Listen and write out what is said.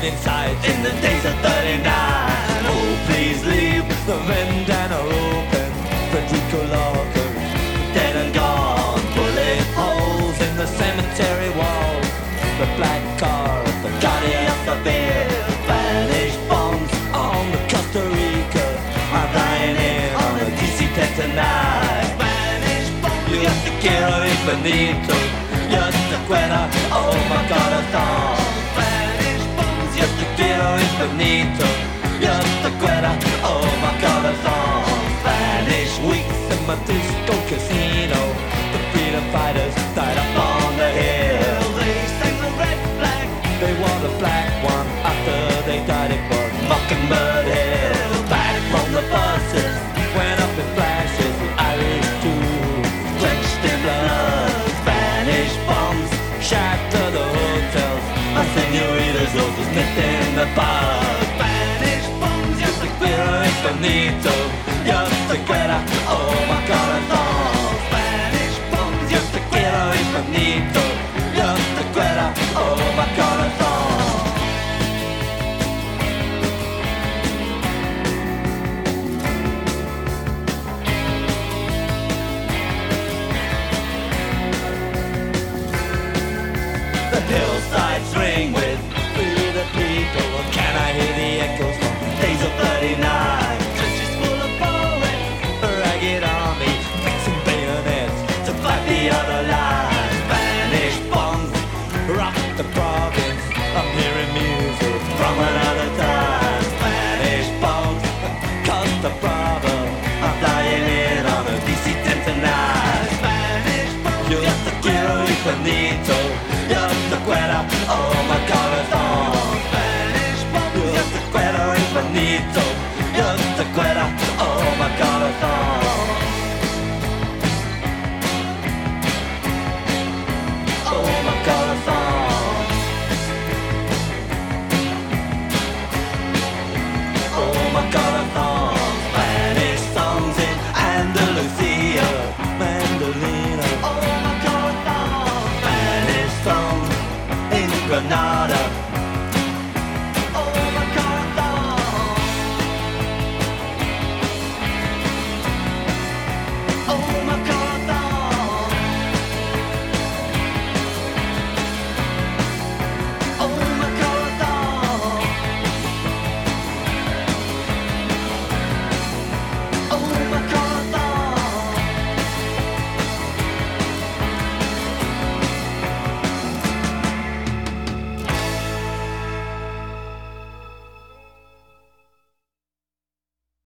inside in the days of 39. Oh, please leave the vendana open. Federico Locker, dead and gone. Bullet holes in the cemetery wall. The black car of the Guardia Civil. Spanish bombs on the Costa Rica. I'm flying in on a DC-10 tonight. Spanish bombs, yo te quiero infinito. Yo te quiero, oh my God, a song. Spanish bombs, yo te quiero infinito. Yo te quiero, oh my God, a song. Spanish weeks in my disco casino. The freedom fighters died up on the hill. They sang the red flag. They wore the black one after they died. It was Mockingbird Hill. Back from the buses, went up in flashes. The Irish too, drenched in blood. Spanish bombs shattered the hotels. My senoritas all just missed in the pub. Spanish bombs, yo te quiero infinito. Yo te quiero, oh my God, a song. Spanish bombs, yo te quiero infinito. Yo te quiero, oh my God, a song. The hillsides ring with Free the People. Can I hear the echoes from days of 39? Trenches full of bullets, a ragged army, fixing bayonets to fight the other line. Spanish bombs rock the province. I'm hearing music from another time. Spanish bombs cause the problem. I'm flying in on a DC-10 tonight. Spanish bombs, yo te quiero infinito. Yo te quiero, oh my God, a song. Spanish bombs, yo te quiero infinito. Yo te quiero, oh my God, a song. Oh my God, a song. Oh my God, a song. Spanish songs in Andalusia, Mandolina. Oh my God, a song. Spanish songs in Granada.